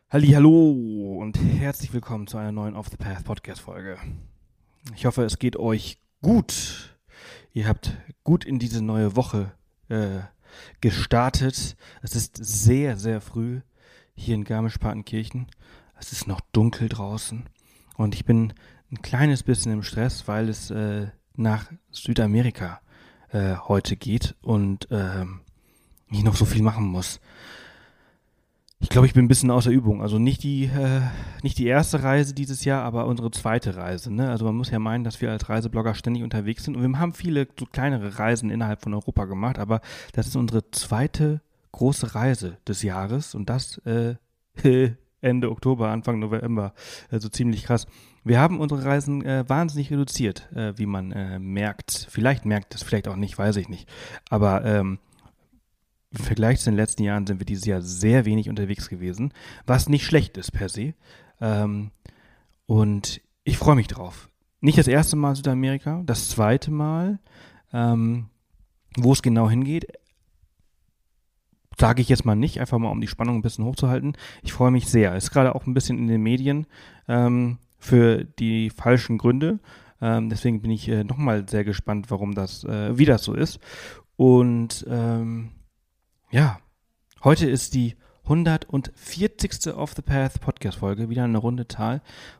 Hallihallo und herzlich willkommen zu einer neuen Off the Path Podcast Folge. Ich hoffe, es geht euch gut. Ihr habt gut in diese neue Woche gestartet. Es ist sehr, sehr früh hier in Garmisch-Partenkirchen. Es ist noch dunkel draußen und ich bin ein kleines bisschen im Stress, weil es nach Südamerika heute geht und ich noch so viel machen muss. Ich glaube, ich bin ein bisschen außer Übung. Also nicht die erste Reise dieses Jahr, aber unsere zweite Reise. Ne? Also man muss ja meinen, dass wir als Reiseblogger ständig unterwegs sind. Und wir haben viele so kleinere Reisen innerhalb von Europa gemacht. Aber das ist unsere zweite große Reise des Jahres. Und das Ende Oktober, Anfang November. Also ziemlich krass. Wir haben unsere Reisen wahnsinnig reduziert, wie man merkt. Vielleicht merkt es, vielleicht auch nicht, weiß ich nicht. Aber im Vergleich zu den letzten Jahren sind wir dieses Jahr sehr wenig unterwegs gewesen, was nicht schlecht ist per se. Und ich freue mich drauf. Nicht das erste Mal Südamerika, das zweite Mal. Wo es genau hingeht, sage ich jetzt mal nicht, einfach mal um die Spannung ein bisschen hochzuhalten. Ich freue mich sehr. Ist gerade auch ein bisschen in den Medien für die falschen Gründe. Deswegen bin ich nochmal sehr gespannt, wie das so ist. Und ja, heute ist die 140. Off the Path Podcast-Folge, wieder eine Runde Tal.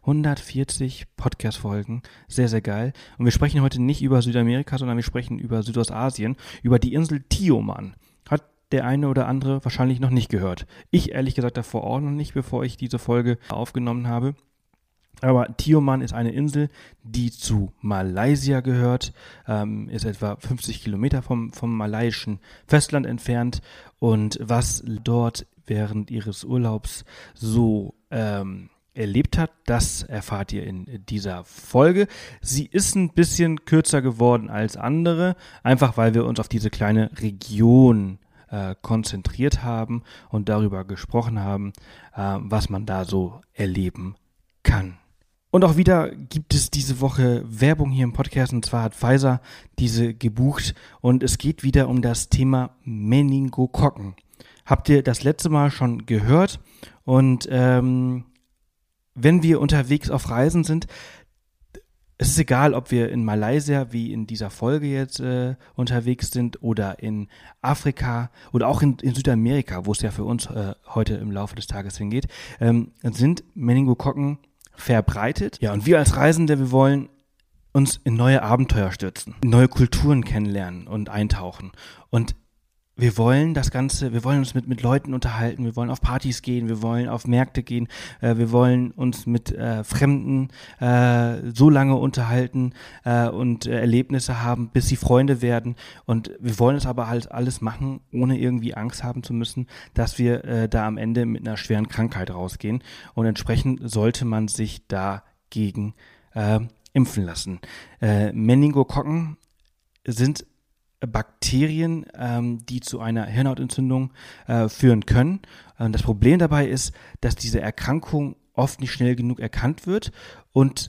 140 Podcast-Folgen, sehr, sehr geil. Und wir sprechen heute nicht über Südamerika, sondern wir sprechen über Südostasien, über die Insel Tioman. Hat der eine oder andere wahrscheinlich noch nicht gehört. Ich ehrlich gesagt davor auch noch nicht, bevor ich diese Folge aufgenommen habe. Aber Tioman ist eine Insel, die zu Malaysia gehört, ist etwa 50 Kilometer vom malaiischen Festland entfernt. Und was dort während ihres Urlaubs so erlebt hat, das erfahrt ihr in dieser Folge. Sie ist ein bisschen kürzer geworden als andere, einfach weil wir uns auf diese kleine Region konzentriert haben und darüber gesprochen haben, was man da so erleben kann. Und auch wieder gibt es diese Woche Werbung hier im Podcast, und zwar hat Pfizer diese gebucht und es geht wieder um das Thema Meningokokken. Habt ihr das letzte Mal schon gehört? Und wenn wir unterwegs auf Reisen sind, es ist egal, ob wir in Malaysia, wie in dieser Folge jetzt unterwegs sind, oder in Afrika oder auch in Südamerika, wo es ja für uns heute im Laufe des Tages hingeht, sind Meningokokken verbreitet. Ja, und wir als Reisende, wir wollen uns in neue Abenteuer stürzen, neue Kulturen kennenlernen und eintauchen. Und wir wollen das Ganze, wir wollen uns mit Leuten unterhalten, wir wollen auf Partys gehen, wir wollen auf Märkte gehen, wir wollen uns mit Fremden so lange unterhalten und Erlebnisse haben, bis sie Freunde werden. Und wir wollen es aber halt alles machen, ohne irgendwie Angst haben zu müssen, dass wir da am Ende mit einer schweren Krankheit rausgehen. Und entsprechend sollte man sich dagegen impfen lassen. Meningokokken sind Bakterien, die zu einer Hirnhautentzündung führen können. Das Problem dabei ist, dass diese Erkrankung oft nicht schnell genug erkannt wird und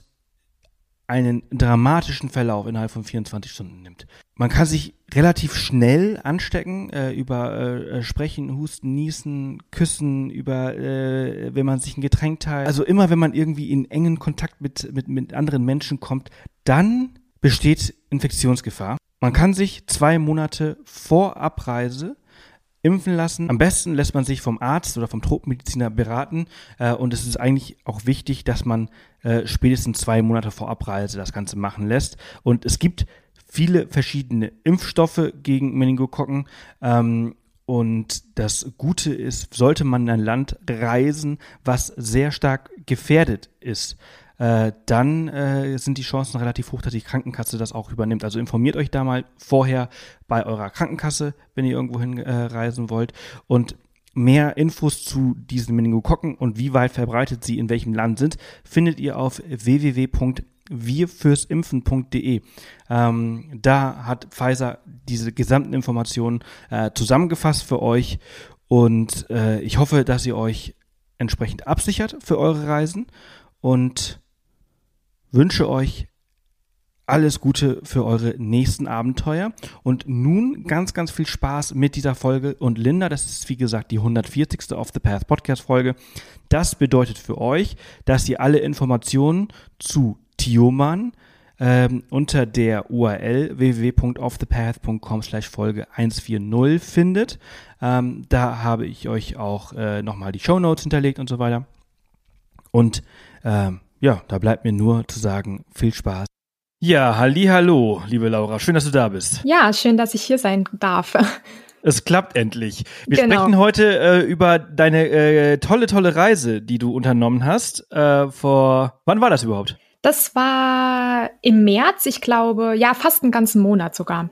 einen dramatischen Verlauf innerhalb von 24 Stunden nimmt. Man kann sich relativ schnell anstecken, über Sprechen, Husten, Niesen, Küssen, über wenn man sich ein Getränk teilt. Also immer, wenn man irgendwie in engen Kontakt mit anderen Menschen kommt, dann besteht Infektionsgefahr. Man kann sich 2 Monate vor Abreise impfen lassen. Am besten lässt man sich vom Arzt oder vom Tropenmediziner beraten. Und es ist eigentlich auch wichtig, dass man spätestens 2 Monate vor Abreise das Ganze machen lässt. Und es gibt viele verschiedene Impfstoffe gegen Meningokokken. Und das Gute ist, sollte man in ein Land reisen, was sehr stark gefährdet ist, dann sind die Chancen relativ hoch, dass die Krankenkasse das auch übernimmt. Also informiert euch da mal vorher bei eurer Krankenkasse, wenn ihr irgendwo hin reisen wollt. Und mehr Infos zu diesen Meningokokken und wie weit verbreitet sie in welchem Land sind, findet ihr auf www.wirfürsimpfen.de. Da hat Pfizer diese gesamten Informationen zusammengefasst für euch. Und ich hoffe, dass ihr euch entsprechend absichert für eure Reisen und wünsche euch alles Gute für eure nächsten Abenteuer. Und nun ganz, ganz viel Spaß mit dieser Folge. Und Linda, das ist wie gesagt die 140. Off the Path Podcast Folge, Das bedeutet für euch, dass ihr alle Informationen zu Tioman unter der URL www.offthepath.com/Folge 140 findet. Da habe ich euch auch nochmal die Shownotes hinterlegt und so weiter. Und da bleibt mir nur zu sagen, viel Spaß. Ja, hallihallo, liebe Laura. Schön, dass du da bist. Ja, schön, dass ich hier sein darf. Es klappt endlich. Wir sprechen heute über deine tolle Reise, die du unternommen hast. Wann war das überhaupt? Das war im März, ich glaube, ja, fast einen ganzen Monat sogar.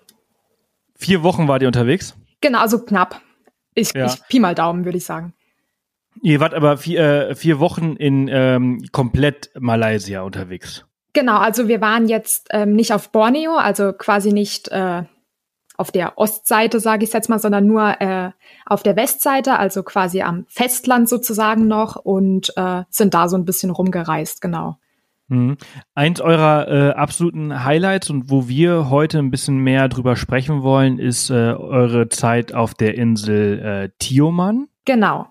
4 Wochen wart ihr unterwegs? Genau, also knapp. Ich Pi mal Daumen, würde ich sagen. Ihr wart aber 4 Wochen in komplett Malaysia unterwegs. Genau, also wir waren jetzt nicht auf Borneo, also quasi nicht auf der Ostseite, sage ich jetzt mal, sondern nur auf der Westseite, also quasi am Festland sozusagen noch und sind da so ein bisschen rumgereist, genau. Eins eurer absoluten Highlights und wo wir heute ein bisschen mehr drüber sprechen wollen, ist eure Zeit auf der Insel Tioman. Genau.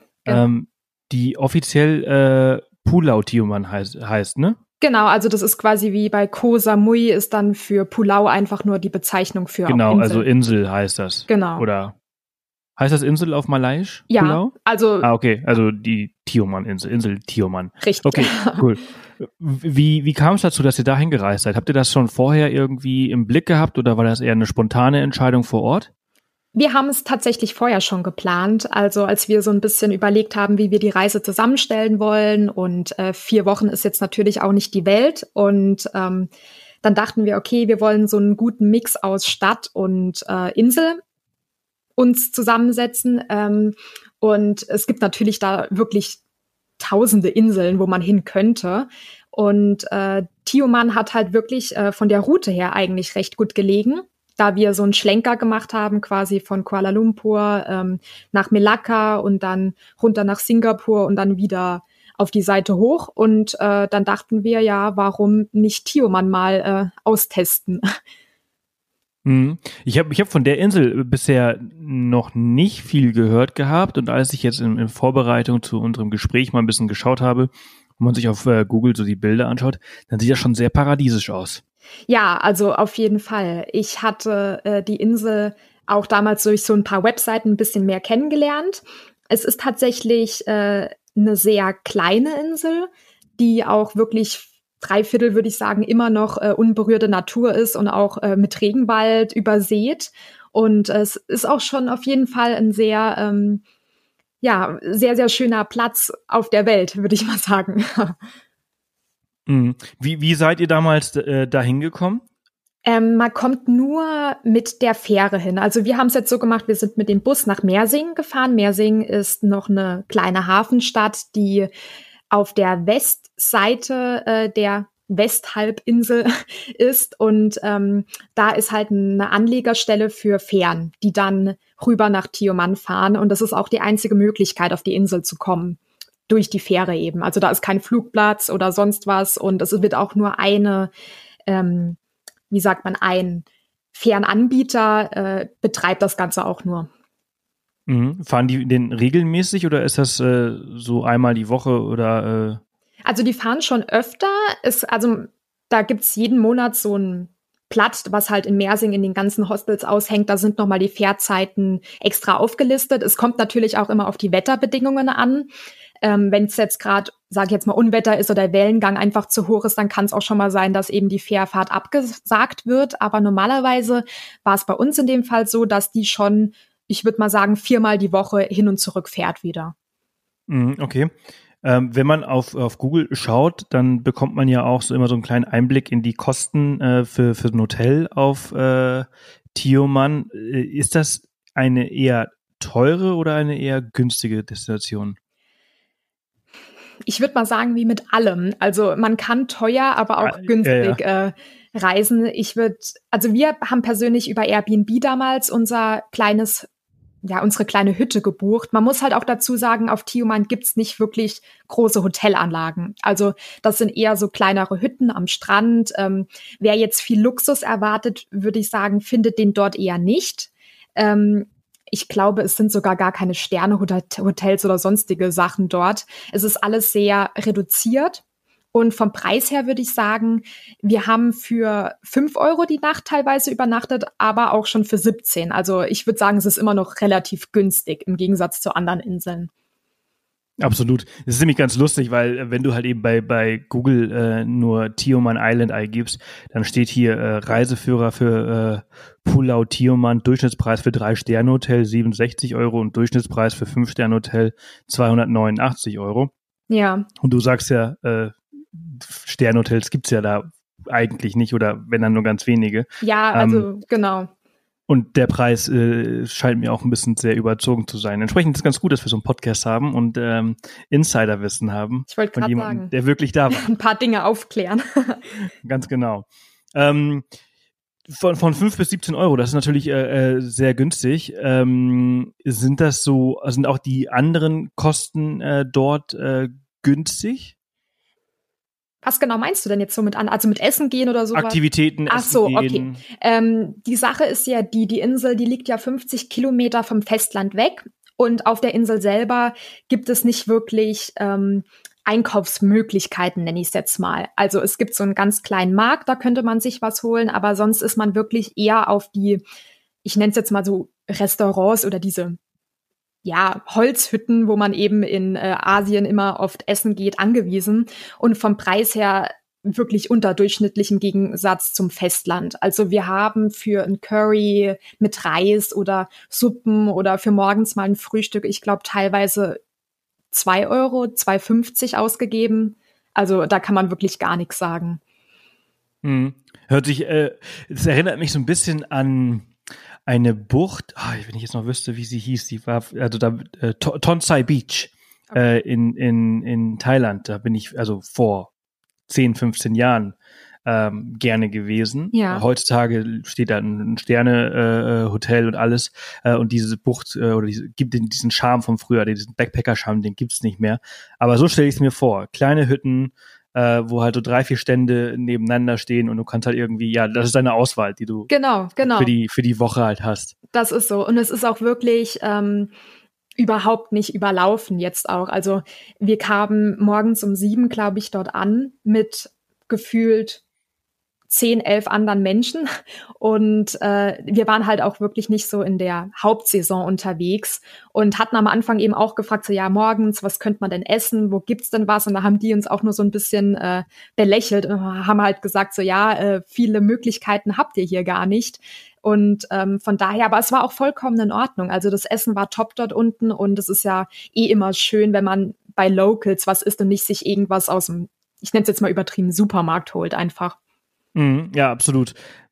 Die offiziell Pulau Tioman heißt, ne? Genau, also das ist quasi wie bei Koh Samui ist dann für Pulau einfach nur die Bezeichnung für Genau, Insel. Also Insel heißt das. Genau. Oder heißt das Insel auf Malaiisch? Ja, Pulau? also okay, also die Tioman-Insel, Insel Tioman. Richtig. Okay, cool. Wie kam es dazu, dass ihr da hingereist seid? Habt ihr das schon vorher irgendwie im Blick gehabt oder war das eher eine spontane Entscheidung vor Ort? Wir haben es tatsächlich vorher schon geplant, also als wir so ein bisschen überlegt haben, wie wir die Reise zusammenstellen wollen und 4 Wochen ist jetzt natürlich auch nicht die Welt und dann dachten wir, okay, wir wollen so einen guten Mix aus Stadt und Insel uns zusammensetzen und es gibt natürlich da wirklich tausende Inseln, wo man hin könnte und Tioman hat halt wirklich von der Route her eigentlich recht gut gelegen. Da wir so einen Schlenker gemacht haben, quasi von Kuala Lumpur nach Melaka und dann runter nach Singapur und dann wieder auf die Seite hoch. Und dann dachten wir, ja, warum nicht Tioman mal austesten? Ich hab von der Insel bisher noch nicht viel gehört gehabt. Und als ich jetzt in Vorbereitung zu unserem Gespräch mal ein bisschen geschaut habe, wenn man sich auf Google so die Bilder anschaut, dann sieht das schon sehr paradiesisch aus. Ja, also auf jeden Fall. Ich hatte die Insel auch damals durch so ein paar Webseiten ein bisschen mehr kennengelernt. Es ist tatsächlich eine sehr kleine Insel, die auch wirklich 3/4, würde ich sagen, immer noch unberührte Natur ist und auch mit Regenwald übersät. Und es ist auch schon auf jeden Fall ein sehr, sehr, sehr schöner Platz auf der Welt, würde ich mal sagen. Wie seid ihr damals da hingekommen? Man kommt nur mit der Fähre hin. Also wir haben es jetzt so gemacht, wir sind mit dem Bus nach Mersing gefahren. Mersing ist noch eine kleine Hafenstadt, die auf der Westseite der Westhalbinsel ist. Und da ist halt eine Anlegerstelle für Fähren, die dann rüber nach Tioman fahren. Und das ist auch die einzige Möglichkeit, auf die Insel zu kommen. Durch die Fähre eben. Also da ist kein Flugplatz oder sonst was und es wird auch nur ein Fernanbieter betreibt das Ganze auch nur. Fahren die den regelmäßig oder ist das so einmal die Woche oder? Also die fahren schon öfter. Da gibt's jeden Monat so ein Blatt, was halt in Mersing in den ganzen Hostels aushängt. Da sind nochmal die Fährzeiten extra aufgelistet. Es kommt natürlich auch immer auf die Wetterbedingungen an. Wenn es jetzt gerade, sage ich jetzt mal, Unwetter ist oder der Wellengang einfach zu hoch ist, dann kann es auch schon mal sein, dass eben die Fährfahrt abgesagt wird. Aber normalerweise war es bei uns in dem Fall so, dass die schon, ich würde mal sagen, 4-mal die Woche hin und zurück fährt wieder. Okay. Wenn man auf Google schaut, dann bekommt man ja auch immer so einen kleinen Einblick in die Kosten für ein Hotel auf Tioman. Ist das eine eher teure oder eine eher günstige Destination? Ich würde mal sagen, wie mit allem. Also man kann teuer, aber auch günstig reisen. Wir haben persönlich über Airbnb damals unsere kleine Hütte gebucht. Man muss halt auch dazu sagen, auf Tioman gibt's nicht wirklich große Hotelanlagen. Also das sind eher so kleinere Hütten am Strand. Wer jetzt viel Luxus erwartet, würde ich sagen, findet den dort eher nicht. Ich glaube, es sind sogar gar keine Sterne-Hotels oder sonstige Sachen dort. Es ist alles sehr reduziert. Und vom Preis her würde ich sagen, wir haben für 5 € die Nacht teilweise übernachtet, aber auch schon für 17. Also ich würde sagen, es ist immer noch relativ günstig im Gegensatz zu anderen Inseln. Absolut. Das ist nämlich ganz lustig, weil wenn du halt eben bei Google nur Tioman Island eingibst, dann steht hier Reiseführer für Pulau Tioman, Durchschnittspreis für 3-Sterne-Hotel 67 € und Durchschnittspreis für 5-Sterne-Hotel 289 €. Ja. Und du sagst ja, Sternhotels gibt's ja da eigentlich nicht oder wenn dann nur ganz wenige. Ja, also genau. Und der Preis scheint mir auch ein bisschen sehr überzogen zu sein. Entsprechend ist es ganz gut, dass wir so einen Podcast haben und Insiderwissen haben. Ich wollte gerade sagen, der wirklich da war. Ein paar Dinge aufklären. Ganz genau. Von 5 bis 17 €, das ist natürlich sehr günstig. Sind auch die anderen Kosten dort günstig? Was genau meinst du denn jetzt so also mit Essen gehen oder sowas? Aktivitäten, Ach so, Essen gehen. okay. Die Sache ist ja die Insel, die liegt ja 50 Kilometer vom Festland weg. Und auf der Insel selber gibt es nicht wirklich Einkaufsmöglichkeiten, nenne ich es jetzt mal. Also es gibt so einen ganz kleinen Markt, da könnte man sich was holen, aber sonst ist man wirklich eher auf die, ich nenne es jetzt mal so Restaurants oder diese Holzhütten, wo man eben in Asien immer oft essen geht, angewiesen und vom Preis her wirklich unterdurchschnittlich im Gegensatz zum Festland. Also wir haben für ein Curry mit Reis oder Suppen oder für morgens mal ein Frühstück, ich glaube teilweise 2 €, 2,50 ausgegeben. Also da kann man wirklich gar nichts sagen. Hört sich, es erinnert mich so ein bisschen an eine Bucht, wenn ich jetzt noch wüsste, wie sie hieß, die war, also da, Tonsai Beach, okay. in Thailand, da bin ich also vor 10, 15 Jahren gerne gewesen. Ja. Heutzutage steht da ein Sterne-Hotel und alles und diese Bucht gibt diesen Charme von früher, diesen Backpacker-Charme, den gibt's nicht mehr. Aber so stelle ich es mir vor, kleine Hütten, wo halt so 3, 4 Stände nebeneinander stehen und du kannst halt irgendwie, das ist deine Auswahl, die du genau. für die Woche halt hast. Das ist so. Und es ist auch wirklich überhaupt nicht überlaufen jetzt auch. Also wir kamen morgens um 7, glaube ich, dort an mit gefühlt 10, 11 anderen Menschen und wir waren halt auch wirklich nicht so in der Hauptsaison unterwegs und hatten am Anfang eben auch gefragt, so morgens, was könnte man denn essen, wo gibt's denn was? Und da haben die uns auch nur so ein bisschen belächelt und haben halt gesagt, so viele Möglichkeiten habt ihr hier gar nicht. Und von daher, aber es war auch vollkommen in Ordnung. Also das Essen war top dort unten und es ist ja immer schön, wenn man bei Locals was isst und nicht sich irgendwas aus dem, ich nenne es jetzt mal übertrieben, Supermarkt holt einfach. Ja, absolut.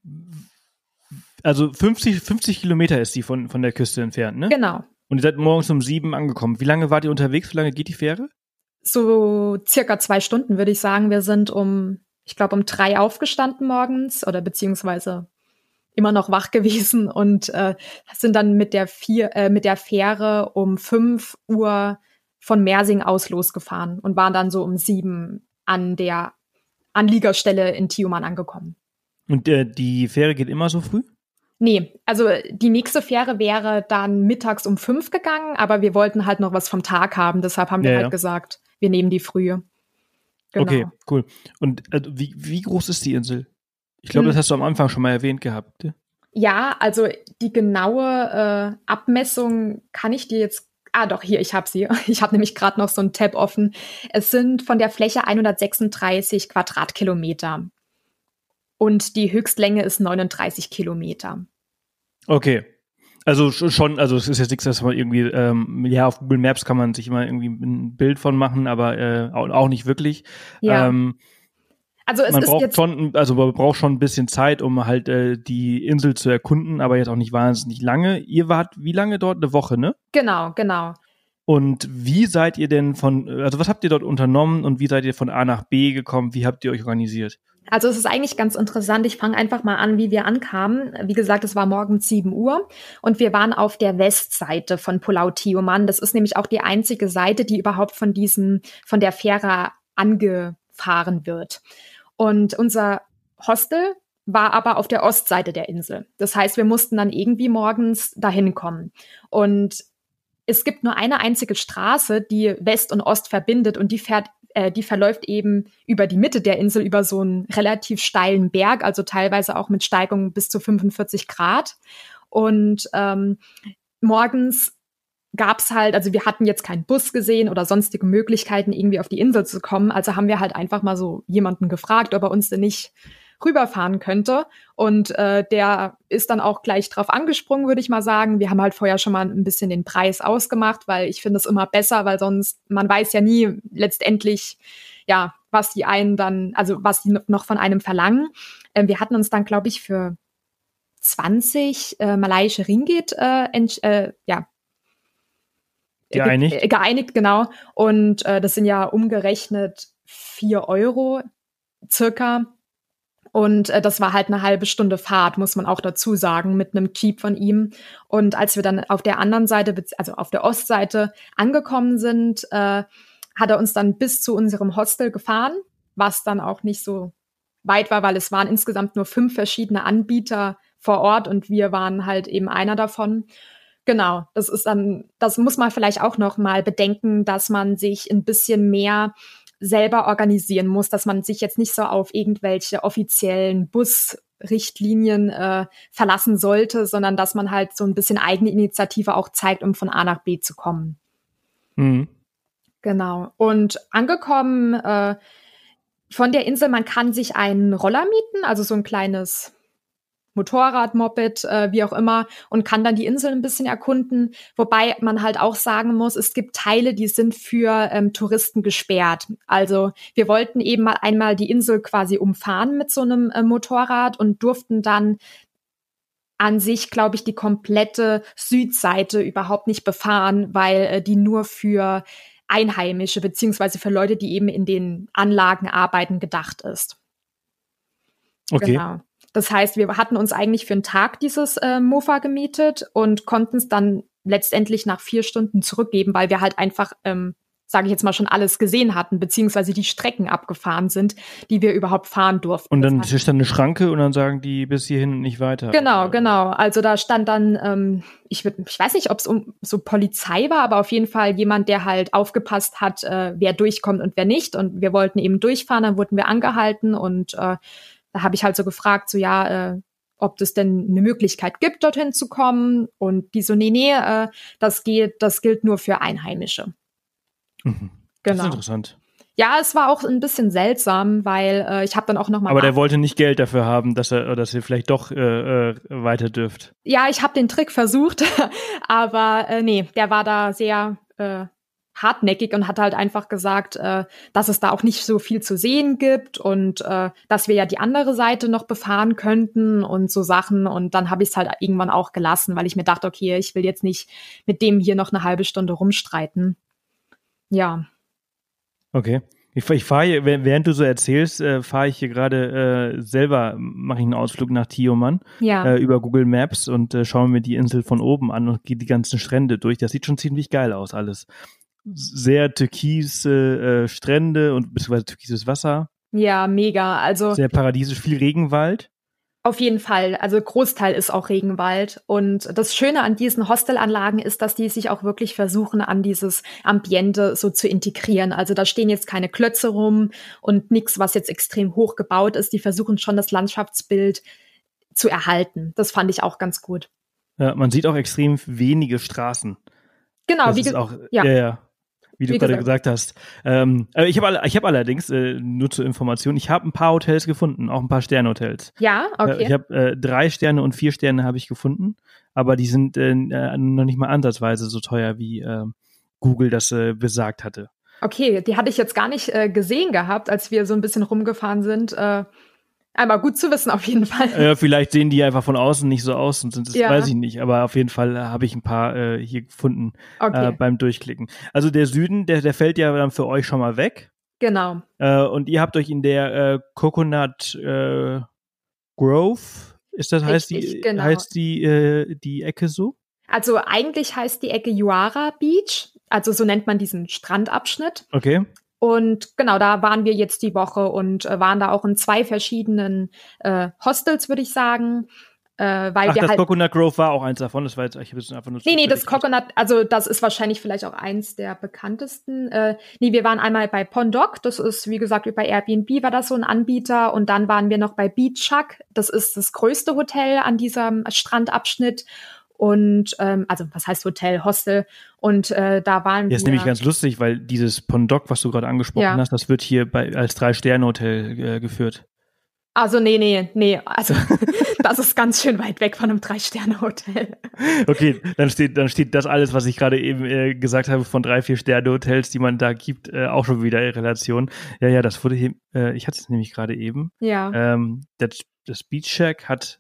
Also 50 Kilometer ist die von der Küste entfernt, ne? Genau. Und ihr seid morgens um 7 angekommen. Wie lange wart ihr unterwegs? Wie lange geht die Fähre? So circa 2 Stunden, würde ich sagen. Wir sind um 3 aufgestanden morgens oder beziehungsweise immer noch wach gewesen und sind dann mit der Fähre um 5 Uhr von Mersing aus losgefahren und waren dann so um 7 an der Anliegerstelle in Tioman angekommen. Und die Fähre geht immer so früh? Nee, also die nächste Fähre wäre dann mittags um 5 gegangen, aber wir wollten halt noch was vom Tag haben, deshalb haben wir halt gesagt, wir nehmen die frühe. Genau. Okay, cool. Und wie groß ist die Insel? Ich glaube, das hast du am Anfang schon mal erwähnt gehabt. Ja, also die genaue Abmessung kann ich dir jetzt doch, hier, ich habe sie. Ich habe nämlich gerade noch so einen Tab offen. Es sind von der Fläche 136 Quadratkilometer. Und die Höchstlänge ist 39 Kilometer. Okay. Also schon, also es ist jetzt nichts, dass man irgendwie, auf Google Maps kann man sich immer irgendwie ein Bild von machen, aber auch nicht wirklich. Ja. Also man braucht schon ein bisschen Zeit, um halt die Insel zu erkunden, aber jetzt auch nicht wahnsinnig lange. Ihr wart wie lange dort? Eine Woche, ne? Genau. Und wie seid ihr denn was habt ihr dort unternommen und wie seid ihr von A nach B gekommen? Wie habt ihr euch organisiert? Also es ist eigentlich ganz interessant. Ich fange einfach mal an, wie wir ankamen. Wie gesagt, es war morgens 7 Uhr und wir waren auf der Westseite von Pulau Tioman. Das ist nämlich auch die einzige Seite, die überhaupt von der Fähre angefahren wird. Und unser Hostel war aber auf der Ostseite der Insel. Das heißt, wir mussten dann irgendwie morgens dahin kommen. Und es gibt nur eine einzige Straße, die West und Ost verbindet und die verläuft eben über die Mitte der Insel, über so einen relativ steilen Berg, also teilweise auch mit Steigungen bis zu 45 Grad. Und morgens gab's halt, also wir hatten jetzt keinen Bus gesehen oder sonstige Möglichkeiten, irgendwie auf die Insel zu kommen. Also haben wir halt einfach mal so jemanden gefragt, ob er uns denn nicht rüberfahren könnte. Und der ist dann auch gleich drauf angesprungen, würde ich mal sagen. Wir haben halt vorher schon mal ein bisschen den Preis ausgemacht, weil ich finde es immer besser, weil sonst, man weiß ja nie letztendlich, ja, was die einen dann, also was die noch von einem verlangen. Wir hatten uns dann, glaube ich, für 20 malaiische Ringgit geeinigt, genau. Und das sind ja umgerechnet 4 Euro circa. Und das war halt eine halbe Stunde Fahrt, muss man auch dazu sagen, mit einem Jeep von ihm. Und als wir dann auf der anderen Seite, also auf der Ostseite angekommen sind, hat er uns dann bis zu unserem Hostel gefahren, was dann auch nicht so weit war, weil es waren insgesamt nur 5 verschiedene Anbieter vor Ort und wir waren halt eben einer davon. Genau, das muss man vielleicht auch noch mal bedenken, dass man sich ein bisschen mehr selber organisieren muss, dass man sich jetzt nicht so auf irgendwelche offiziellen Busrichtlinien verlassen sollte, sondern dass man halt so ein bisschen eigene Initiative auch zeigt, um von A nach B zu kommen. Mhm. Genau. Und angekommen von der Insel, man kann sich einen Roller mieten, also so ein kleines Motorrad, Moped, wie auch immer, und kann dann die Insel ein bisschen erkunden. Wobei man halt auch sagen muss, es gibt Teile, die sind für Touristen gesperrt. Also wir wollten eben mal einmal die Insel quasi umfahren mit so einem Motorrad und durften dann an sich, glaube ich, die komplette Südseite überhaupt nicht befahren, weil die nur für Einheimische beziehungsweise für Leute, die eben in den Anlagen arbeiten, gedacht ist. Okay. Genau. Das heißt, wir hatten uns eigentlich für einen Tag dieses Mofa gemietet und konnten es dann letztendlich nach 4 Stunden zurückgeben, weil wir halt einfach, sage ich jetzt mal, schon alles gesehen hatten, beziehungsweise die Strecken abgefahren sind, die wir überhaupt fahren durften. Und dann ist dann eine Schranke und dann sagen die bis hierhin und nicht weiter. Genau. Also da stand dann, ich weiß nicht, ob es so Polizei war, aber auf jeden Fall jemand, der halt aufgepasst hat, wer durchkommt und wer nicht. Und wir wollten eben durchfahren, dann wurden wir angehalten und da habe ich halt so gefragt, so ja, ob es denn eine Möglichkeit gibt, dorthin zu kommen. Und die so, nee, das gilt nur für Einheimische. Mhm. Genau. Das ist interessant. Ja, es war auch ein bisschen seltsam, weil ich habe dann auch noch mal. Aber der wollte nicht Geld dafür haben, dass ihr vielleicht doch weiter dürft. Ja, ich habe den Trick versucht, aber nee, der war da sehr hartnäckig und hat halt einfach gesagt, dass es da auch nicht so viel zu sehen gibt und dass wir ja die andere Seite noch befahren könnten und so Sachen. Und dann habe ich es halt irgendwann auch gelassen, weil ich mir dachte, okay, ich will jetzt nicht mit dem hier noch eine halbe Stunde rumstreiten. Ja. Okay. Ich fahre hier, während du so erzählst, fahre ich hier gerade selber, mache ich einen Ausflug nach Tioman über Google Maps und schaue mir die Insel von oben an und gehe die ganzen Strände durch. Das sieht schon ziemlich geil aus alles. Sehr türkise Strände und beziehungsweise türkises Wasser. Ja, mega. Also sehr paradiesisch, viel Regenwald. Auf jeden Fall. Also Großteil ist auch Regenwald. Und das Schöne an diesen Hostelanlagen ist, dass die sich auch wirklich versuchen, an dieses Ambiente so zu integrieren. Also da stehen jetzt keine Klötze rum und nichts, was jetzt extrem hoch gebaut ist. Die versuchen schon, das Landschaftsbild zu erhalten. Das fand ich auch ganz gut. Ja, man sieht auch extrem wenige Straßen. Genau, wie du gerade gesagt hast. Ich hab allerdings, nur zur Information, ich habe ein paar Hotels gefunden, auch ein paar Sternhotels. Ja, okay. Ich habe 3 Sterne und 4 Sterne habe ich gefunden, aber die sind noch nicht mal ansatzweise so teuer, wie Google das besagt hatte. Okay, die hatte ich jetzt gar nicht gesehen gehabt, als wir so ein bisschen rumgefahren sind. Aber gut zu wissen auf jeden Fall. Vielleicht sehen die einfach von außen nicht so aus und das weiß ich nicht. Aber auf jeden Fall habe ich ein paar hier gefunden beim Durchklicken. Also der Süden, der fällt ja dann für euch schon mal weg. Genau. Und ihr habt euch in der Coconut Grove, heißt die Ecke so? Also eigentlich heißt die Ecke Yuara Beach. Also so nennt man diesen Strandabschnitt. Okay. Und genau, da waren wir jetzt die Woche und waren da auch in 2 verschiedenen Hostels, würde ich sagen. Weil Ach, wir das halt Coconut Grove war auch eins davon. Das war jetzt, ich habe jetzt einfach nur Nee, das zufällig. Coconut, also das ist wahrscheinlich vielleicht auch eins der bekanntesten. Nee, wir waren einmal bei Pondok, das ist, wie gesagt, über Airbnb war das so ein Anbieter. Und dann waren wir noch bei Beach Shack, das ist das größte Hotel an diesem Strandabschnitt. Und, also was heißt Hotel, Hostel. Und da waren Ja, ist wir. nämlich ganz lustig, weil dieses Pondok, was du gerade angesprochen hast, das wird hier als 3-Sterne-Hotel geführt. Also nee. Also das ist ganz schön weit weg von einem 3-Sterne-Hotel. Okay, dann steht das alles, was ich gerade eben gesagt habe, von 3-4-Sterne-Hotels, die man da gibt, auch schon wieder in Relation. Ja, das wurde hier, ich hatte es nämlich gerade eben. Ja. Das Beach Shack hat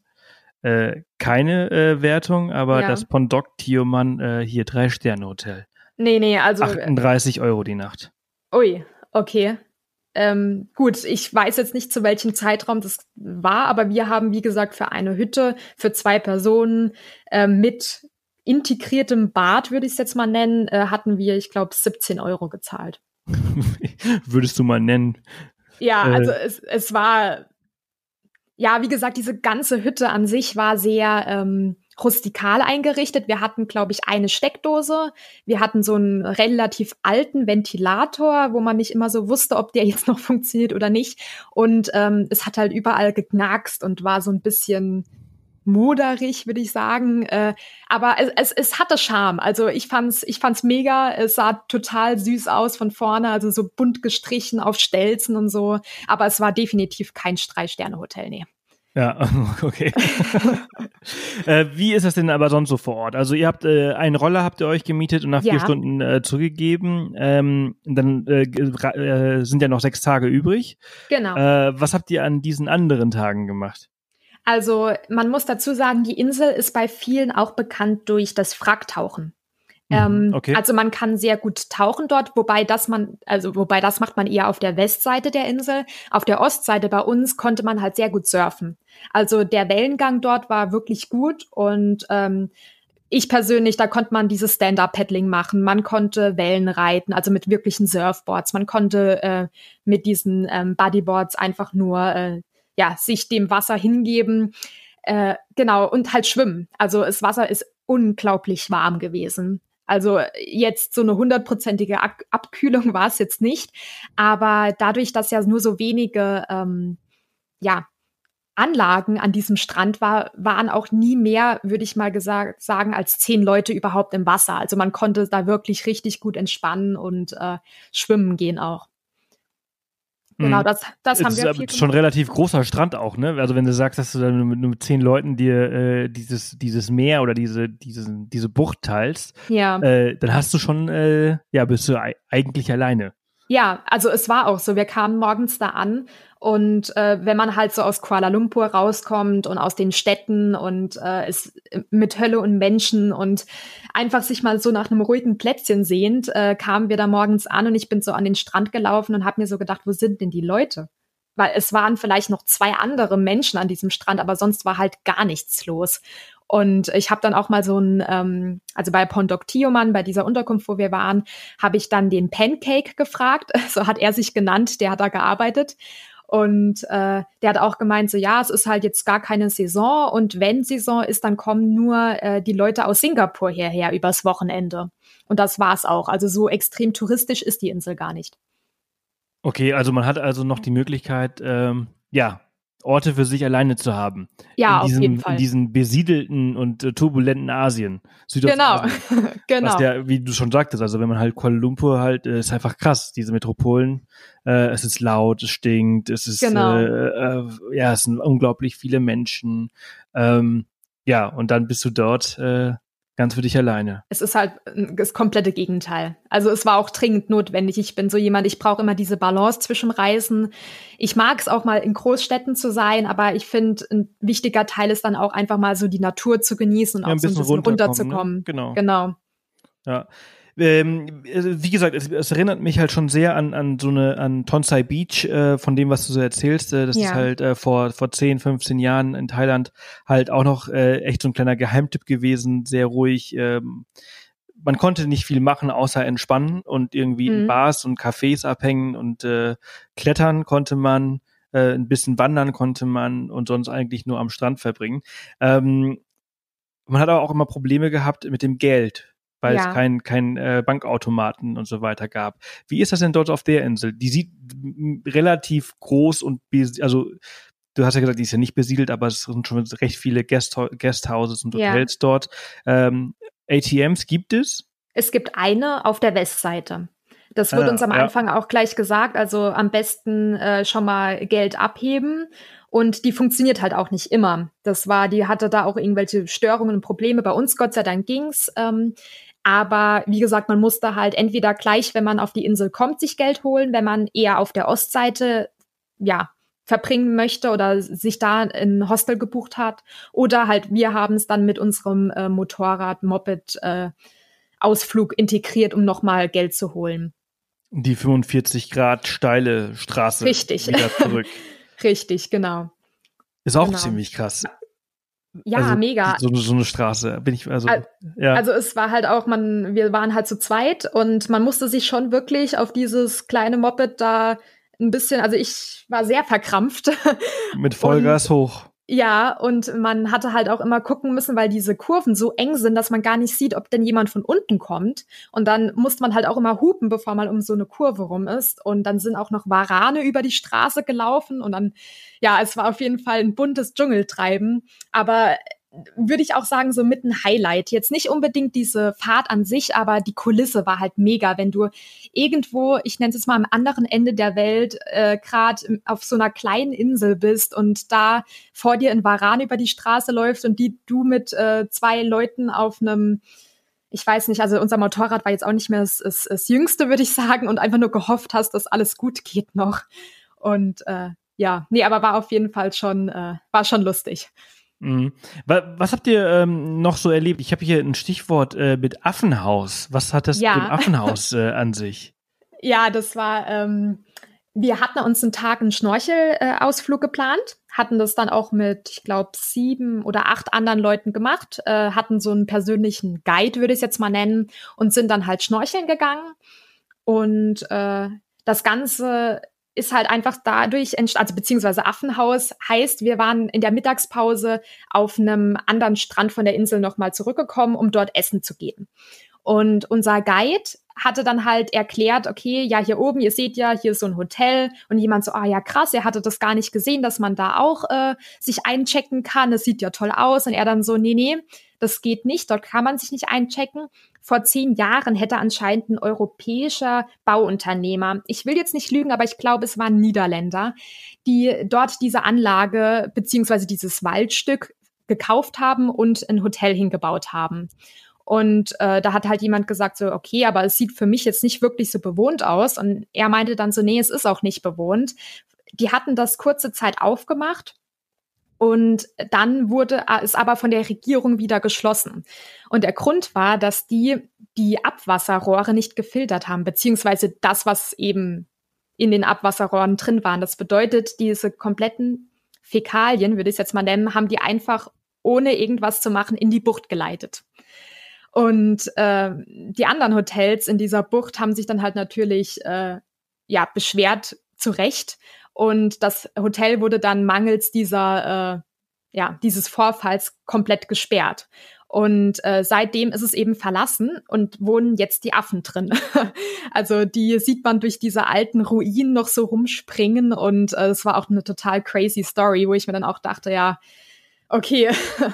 keine Wertung, aber das Pondok Tioman hier 3-Sterne-Hotel. Nee, also 38 € die Nacht. Ui, okay. Gut, ich weiß jetzt nicht, zu welchem Zeitraum das war, aber wir haben, wie gesagt, für eine Hütte, für 2 Personen mit integriertem Bad, würde ich es jetzt mal nennen, hatten wir, ich glaube, 17 € gezahlt. Würdest du mal nennen? Ja, also es war, ja, wie gesagt, diese ganze Hütte an sich war sehr rustikal eingerichtet. Wir hatten, glaube ich, eine Steckdose. Wir hatten so einen relativ alten Ventilator, wo man nicht immer so wusste, ob der jetzt noch funktioniert oder nicht. Und es hat halt überall geknackst und war so ein bisschen moderig, würde ich sagen. Aber es hatte Charme. Also ich fand's mega. Es sah total süß aus von vorne, also so bunt gestrichen auf Stelzen und so. Aber es war definitiv kein 3-Sterne-Hotel, nee. Ja, okay. Wie ist das denn aber sonst so vor Ort? Also ihr habt einen Roller habt ihr euch gemietet und nach 4 Stunden zurückgegeben. Dann sind ja noch 6 Tage übrig. Genau. Was habt ihr an diesen anderen Tagen gemacht? Also man muss dazu sagen, die Insel ist bei vielen auch bekannt durch das Wracktauchen. Okay. Also man kann sehr gut tauchen dort, wobei das macht man eher auf der Westseite der Insel. Auf der Ostseite bei uns konnte man halt sehr gut surfen. Also der Wellengang dort war wirklich gut und ich persönlich, da konnte man dieses Stand-Up-Paddling machen. Man konnte Wellen reiten, also mit wirklichen Surfboards. Man konnte mit diesen Bodyboards einfach nur sich dem Wasser hingeben. Genau, und halt schwimmen. Also das Wasser ist unglaublich warm gewesen. Also jetzt so eine 100%ige Abkühlung war es jetzt nicht. Aber dadurch, dass ja nur so wenige Anlagen an diesem Strand waren auch nie mehr, würde ich mal sagen, als 10 Leute überhaupt im Wasser. Also man konnte da wirklich richtig gut entspannen und schwimmen gehen auch. Genau, das haben wir viel gemacht. Schon relativ großer Strand auch, ne? Also wenn du sagst, dass du dann nur mit 10 Leuten dir dieses Meer oder diese Bucht teilst, dann hast du schon, bist du eigentlich alleine. Ja, also es war auch so. Wir kamen morgens da an und wenn man halt so aus Kuala Lumpur rauskommt und aus den Städten und es mit Hölle und Menschen und einfach sich mal so nach einem ruhigen Plätzchen sehnt, kamen wir da morgens an und ich bin so an den Strand gelaufen und habe mir so gedacht, wo sind denn die Leute? Weil es waren vielleicht noch 2 andere Menschen an diesem Strand, aber sonst war halt gar nichts los. Und ich habe dann auch mal so also bei Pondok Tioman, bei dieser Unterkunft, wo wir waren, habe ich dann den Pancake gefragt. So hat er sich genannt, der hat da gearbeitet. Und der hat auch gemeint, so ja, es ist halt jetzt gar keine Saison. Und wenn Saison ist, dann kommen nur die Leute aus Singapur hierher übers Wochenende. Und das war's auch. Also so extrem touristisch ist die Insel gar nicht. Okay, also man hat also noch die Möglichkeit, Orte für sich alleine zu haben. Ja, auf jeden Fall. In diesem besiedelten und turbulenten Asien. Genau. Was ja, wie du schon sagtest, also wenn man halt Kuala Lumpur halt, ist einfach krass, diese Metropolen. Es ist laut, es stinkt, es ist, es sind unglaublich viele Menschen. Und dann bist du dort ganz für dich alleine. Es ist halt das komplette Gegenteil. Also es war auch dringend notwendig. Ich bin so jemand, ich brauche immer diese Balance zwischen Reisen. Ich mag es auch mal in Großstädten zu sein, aber ich finde, ein wichtiger Teil ist dann auch einfach mal so die Natur zu genießen und auch so ein bisschen runterzukommen. Ne? Genau. Ja. Wie gesagt, es erinnert mich halt schon sehr an Tonsai Beach, von dem, was du so erzählst. Das ist halt vor 10, 15 Jahren in Thailand halt auch noch echt so ein kleiner Geheimtipp gewesen, sehr ruhig, man konnte nicht viel machen, außer entspannen und irgendwie in Bars und Cafés abhängen und klettern konnte man, ein bisschen wandern konnte man und sonst eigentlich nur am Strand verbringen. Man hat aber auch immer Probleme gehabt mit dem Geld, weil es kein Bankautomaten und so weiter gab. Wie ist das denn dort auf der Insel? Die sieht relativ groß und also du hast ja gesagt, die ist ja nicht besiedelt, aber es sind schon recht viele Guesthouses und Hotels dort. ATMs gibt es? Es gibt eine auf der Westseite. Das wurde uns am Anfang auch gleich gesagt. Also am besten schon mal Geld abheben. Und die funktioniert halt auch nicht immer. Die hatte da auch irgendwelche Störungen und Probleme. Bei uns, Gott sei Dank, ging's. Aber wie gesagt, man musste halt entweder gleich, wenn man auf die Insel kommt, sich Geld holen, wenn man eher auf der Ostseite, verbringen möchte oder sich da ein Hostel gebucht hat. Oder halt, wir haben es dann mit unserem Motorrad, Moped, Ausflug integriert, um nochmal Geld zu holen. Die 45 Grad steile Straße. Richtig. Wieder zurück. Richtig, genau. Ist auch ziemlich krass. Ja, also, mega. So eine Straße bin ich, Also es war halt auch, wir waren halt zu zweit und man musste sich schon wirklich auf dieses kleine Moped da ein bisschen, also ich war sehr verkrampft. Mit Vollgas hoch. Ja, und man hatte halt auch immer gucken müssen, weil diese Kurven so eng sind, dass man gar nicht sieht, ob denn jemand von unten kommt. Und dann musste man halt auch immer hupen, bevor man um so eine Kurve rum ist. Und dann sind auch noch Warane über die Straße gelaufen. Und dann, es war auf jeden Fall ein buntes Dschungeltreiben. Aber würde ich auch sagen, so mit ein Highlight. Jetzt nicht unbedingt diese Fahrt an sich, aber die Kulisse war halt mega, wenn du irgendwo, ich nenne es jetzt mal am anderen Ende der Welt, gerade auf so einer kleinen Insel bist und da vor dir ein Varan über die Straße läuft und du mit 2 Leuten auf einem, ich weiß nicht, also unser Motorrad war jetzt auch nicht mehr das Jüngste, würde ich sagen, und einfach nur gehofft hast, dass alles gut geht noch. Und aber war auf jeden Fall war schon lustig. Was habt ihr noch so erlebt? Ich habe hier ein Stichwort mit Affenhaus. Was hat das mit dem Affenhaus an sich? Ja, das war, wir hatten uns einen Tag einen Schnorchelausflug geplant, hatten das dann auch mit, ich glaube, 7 oder 8 anderen Leuten gemacht, hatten so einen persönlichen Guide, würde ich es jetzt mal nennen, und sind dann halt schnorcheln gegangen. Und das Ganze ist halt einfach dadurch also beziehungsweise Affenhaus heißt, wir waren in der Mittagspause auf einem anderen Strand von der Insel nochmal zurückgekommen, um dort essen zu gehen. Und unser Guide hatte dann halt erklärt, okay, ja, hier oben, ihr seht ja, hier ist so ein Hotel. Und jemand so, ja, krass, er hatte das gar nicht gesehen, dass man da auch sich einchecken kann. Das sieht ja toll aus. Und er dann so, nee, das geht nicht, dort kann man sich nicht einchecken. Vor 10 Jahren hätte anscheinend ein europäischer Bauunternehmer, ich will jetzt nicht lügen, aber ich glaube, es waren Niederländer, die dort diese Anlage beziehungsweise dieses Waldstück gekauft haben und ein Hotel hingebaut haben. Und da hat halt jemand gesagt so, okay, aber es sieht für mich jetzt nicht wirklich so bewohnt aus. Und er meinte dann so, nee, es ist auch nicht bewohnt. Die hatten das kurze Zeit aufgemacht. Und dann wurde es aber von der Regierung wieder geschlossen. Und der Grund war, dass die Abwasserrohre nicht gefiltert haben, beziehungsweise das, was eben in den Abwasserrohren drin waren. Das bedeutet, diese kompletten Fäkalien, würde ich es jetzt mal nennen, haben die einfach, ohne irgendwas zu machen, in die Bucht geleitet. Und die anderen Hotels in dieser Bucht haben sich dann halt natürlich beschwert, zu Recht. Und das Hotel wurde dann mangels dieses Vorfalls komplett gesperrt. Und seitdem ist es eben verlassen und wohnen jetzt die Affen drin. Also die sieht man durch diese alten Ruinen noch so rumspringen. Und es war auch eine total crazy Story, wo ich mir dann auch dachte, ja, okay,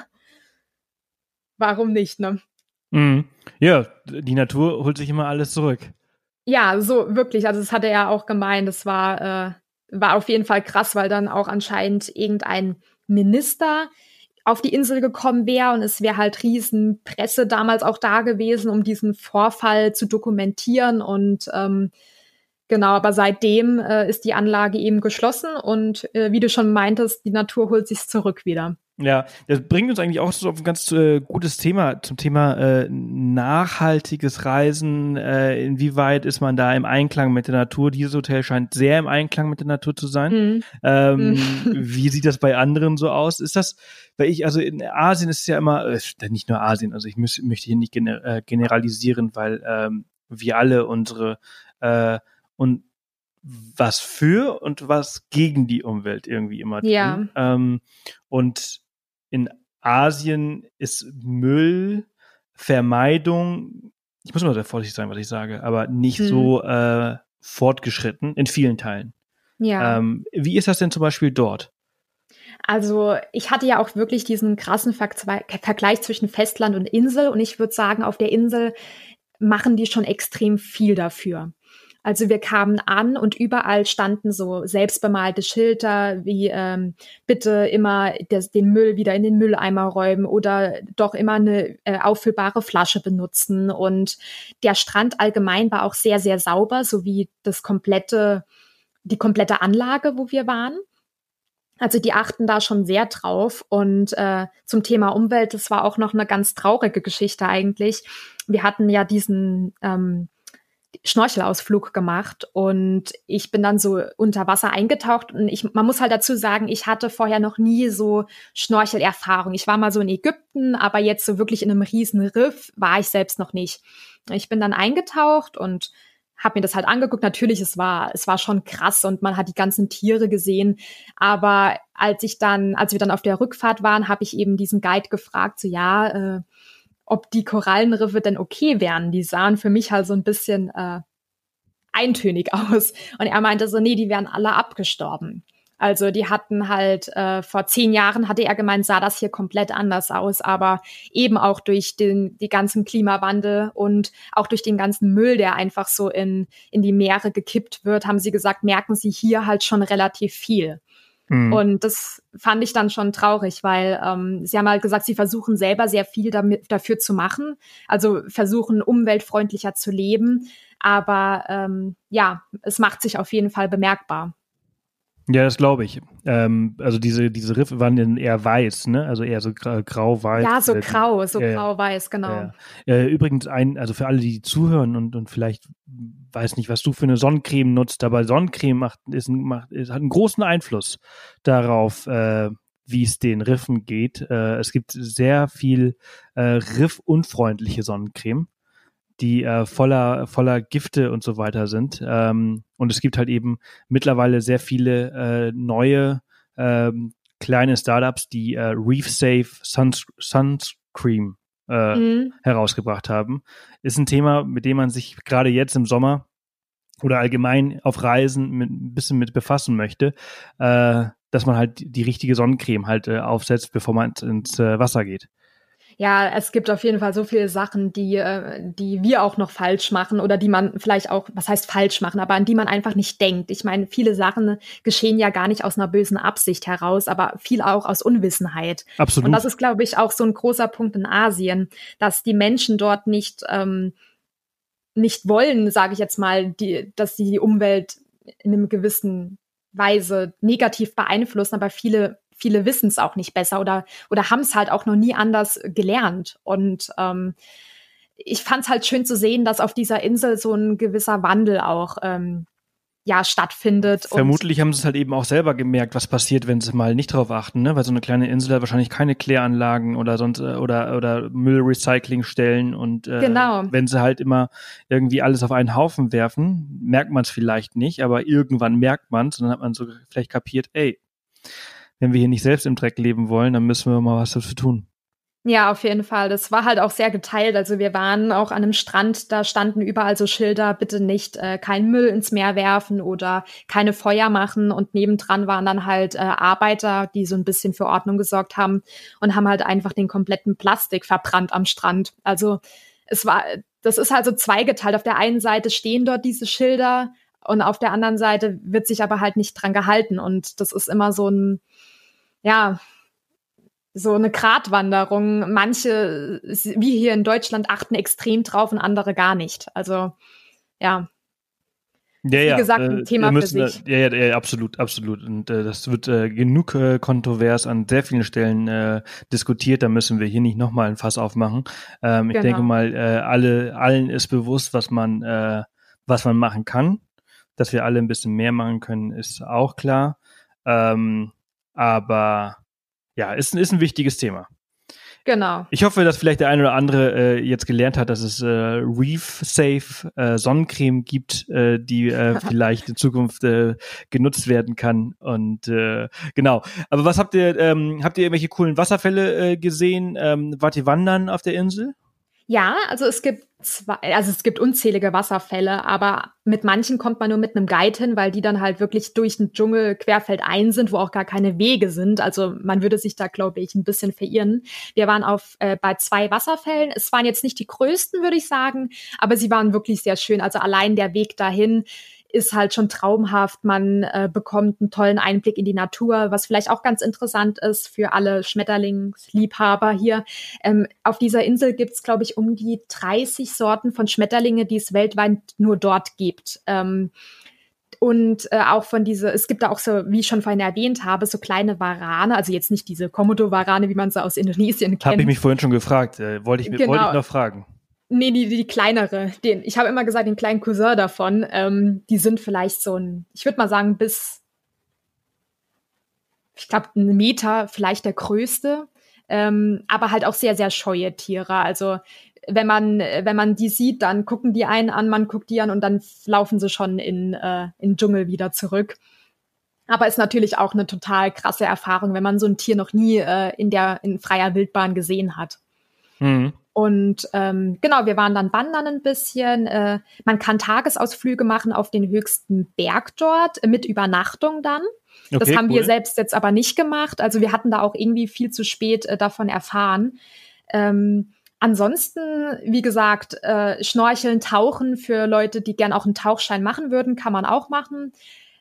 warum nicht, ne? Ja, die Natur holt sich immer alles zurück. Ja, so wirklich. Also das hat er ja auch gemeint. Das war auf jeden Fall krass, weil dann auch anscheinend irgendein Minister auf die Insel gekommen wäre und es wäre halt riesen Presse damals auch da gewesen, um diesen Vorfall zu dokumentieren. Und genau, aber seitdem ist die Anlage eben geschlossen und wie du schon meintest, die Natur holt sich zurück wieder. Ja, das bringt uns eigentlich auch so auf ein ganz gutes Thema, zum Thema nachhaltiges Reisen. Inwieweit ist man da im Einklang mit der Natur? Dieses Hotel scheint sehr im Einklang mit der Natur zu sein. Mhm. Wie sieht das bei anderen so aus? Ist das, weil also in Asien ist es ja immer, nicht nur Asien, also ich möchte hier nicht generalisieren, weil wir alle unsere und was für und was gegen die Umwelt irgendwie immer tun. Ja. Und in Asien ist Müllvermeidung, ich muss mal sehr vorsichtig sein, was ich sage, aber nicht so fortgeschritten in vielen Teilen. Ja. Wie ist das denn zum Beispiel dort? Also ich hatte ja auch wirklich diesen krassen Vergleich zwischen Festland und Insel und ich würde sagen, auf der Insel machen die schon extrem viel dafür. Also wir kamen an und überall standen so selbstbemalte Schilder wie bitte immer den Müll wieder in den Mülleimer räumen oder doch immer eine auffüllbare Flasche benutzen. Und der Strand allgemein war auch sehr, sehr sauber, sowie die komplette Anlage, wo wir waren. Also die achten da schon sehr drauf. Und zum Thema Umwelt, das war auch noch eine ganz traurige Geschichte eigentlich. Wir hatten ja diesen Schnorchelausflug gemacht und ich bin dann so unter Wasser eingetaucht und man muss halt dazu sagen, ich hatte vorher noch nie so Schnorchelerfahrung. Ich war mal so in Ägypten, aber jetzt so wirklich in einem riesen Riff war ich selbst noch nicht. Ich bin dann eingetaucht und habe mir das halt angeguckt. Natürlich, es war schon krass und man hat die ganzen Tiere gesehen. Aber als wir dann auf der Rückfahrt waren, habe ich eben diesen Guide gefragt, so ja, ob die Korallenriffe denn okay wären. Die sahen für mich halt so ein bisschen eintönig aus. Und er meinte so, nee, die wären alle abgestorben. Also die hatten halt, vor 10 Jahren, hatte er gemeint, sah das hier komplett anders aus. Aber eben auch durch die ganzen Klimawandel und auch durch den ganzen Müll, der einfach so in die Meere gekippt wird, haben sie gesagt, merken sie hier halt schon relativ viel. Und das fand ich dann schon traurig, weil sie haben halt gesagt, sie versuchen selber sehr viel dafür zu machen, also versuchen umweltfreundlicher zu leben, aber ja, es macht sich auf jeden Fall bemerkbar. Ja, das glaube ich. Also diese Riffe waren dann eher weiß, ne? Also eher so grau-weiß. Ja, so grau-weiß, genau. Übrigens also für alle, die zuhören und vielleicht weiß nicht, was du für eine Sonnencreme nutzt, aber Sonnencreme hat einen großen Einfluss darauf, wie es den Riffen geht. Es gibt sehr viel riffunfreundliche Sonnencreme, die voller Gifte und so weiter sind. Und es gibt halt eben mittlerweile sehr viele neue kleine Startups, die Reef Safe Sunscreen herausgebracht haben. Ist ein Thema, mit dem man sich gerade jetzt im Sommer oder allgemein auf Reisen ein bisschen mit befassen möchte, dass man halt die richtige Sonnencreme halt aufsetzt, bevor man ins Wasser geht. Ja, es gibt auf jeden Fall so viele Sachen, die wir auch noch falsch machen oder die man vielleicht auch, was heißt falsch machen, aber an die man einfach nicht denkt. Ich meine, viele Sachen geschehen ja gar nicht aus einer bösen Absicht heraus, aber viel auch aus Unwissenheit. Absolut. Und das ist, glaube ich, auch so ein großer Punkt in Asien, dass die Menschen dort nicht wollen, sage ich jetzt mal, dass sie die Umwelt in einem gewissen Weise negativ beeinflussen, aber viele wissen es auch nicht besser oder haben es halt auch noch nie anders gelernt. Und ich fand es halt schön zu sehen, dass auf dieser Insel so ein gewisser Wandel auch stattfindet. Vermutlich haben sie es halt eben auch selber gemerkt, was passiert, wenn sie mal nicht drauf achten, ne? Weil so eine kleine Insel hat wahrscheinlich keine Kläranlagen oder sonst oder Müllrecyclingstellen und genau. Wenn sie halt immer irgendwie alles auf einen Haufen werfen, merkt man es vielleicht nicht, aber irgendwann merkt man es und dann hat man so vielleicht kapiert, ey, wenn wir hier nicht selbst im Dreck leben wollen, dann müssen wir mal was dafür tun. Ja, auf jeden Fall. Das war halt auch sehr geteilt. Also wir waren auch an einem Strand, da standen überall so Schilder, bitte nicht keinen Müll ins Meer werfen oder keine Feuer machen. Und nebendran waren dann halt Arbeiter, die so ein bisschen für Ordnung gesorgt haben und haben halt einfach den kompletten Plastik verbrannt am Strand. Also das ist halt so zweigeteilt. Auf der einen Seite stehen dort diese Schilder und auf der anderen Seite wird sich aber halt nicht dran gehalten. Und das ist immer so eine Gratwanderung. Manche, wie hier in Deutschland, achten extrem drauf und andere gar nicht. Also, ja. Ja, Ist wie ja, gesagt ein Thema für sich. ja, absolut, absolut. Und das wird genug kontrovers an sehr vielen Stellen diskutiert. Da müssen wir hier nicht nochmal ein Fass aufmachen. Ich denke Genau. mal, allen ist bewusst, was man machen kann. Dass wir alle ein bisschen mehr machen können, ist auch klar. Aber ja, ist ein wichtiges Thema. Genau. Ich hoffe, dass vielleicht der eine oder andere jetzt gelernt hat, dass es Reef-Safe Sonnencreme gibt, die vielleicht in Zukunft genutzt werden kann. Und genau. Aber was habt ihr irgendwelche coolen Wasserfälle gesehen? Wart ihr wandern auf der Insel? Ja, also es gibt unzählige Wasserfälle, aber mit manchen kommt man nur mit einem Guide hin, weil die dann halt wirklich durch den Dschungel querfeldein sind, wo auch gar keine Wege sind. Also man würde sich da, glaube ich, ein bisschen verirren. Wir waren bei 2 Wasserfällen. Es waren jetzt nicht die größten, würde ich sagen, aber sie waren wirklich sehr schön. Also allein der Weg dahin ist halt schon traumhaft. Man bekommt einen tollen Einblick in die Natur, was vielleicht auch ganz interessant ist für alle Schmetterlingsliebhaber hier. Auf dieser Insel gibt's, glaube ich, um die 30 Sorten von Schmetterlinge, die es weltweit nur dort gibt. Und auch es gibt da auch so, wie ich schon vorhin erwähnt habe, so kleine Warane, also jetzt nicht diese Komodo-Warane, wie man sie aus Indonesien kennt. Habe ich mich vorhin schon gefragt, wollte ich noch fragen. Nee, die kleinere. Ich habe immer gesagt, den kleinen Cousin davon. Die sind vielleicht ich würde mal sagen, ich glaube, 1 Meter vielleicht der größte. Aber halt auch sehr, sehr scheue Tiere. Also wenn man die sieht, dann gucken die einen an, man guckt die an und dann laufen sie schon in den Dschungel wieder zurück. Aber ist natürlich auch eine total krasse Erfahrung, wenn man so ein Tier noch nie in freier Wildbahn gesehen hat. Mhm. Und genau, wir waren dann wandern ein bisschen. Man kann Tagesausflüge machen auf den höchsten Berg dort mit Übernachtung dann. Okay, das haben cool. wir selbst jetzt aber nicht gemacht. Also wir hatten da auch irgendwie viel zu spät davon erfahren. Ansonsten, wie gesagt, Schnorcheln, Tauchen für Leute, die gern auch einen Tauchschein machen würden, kann man auch machen.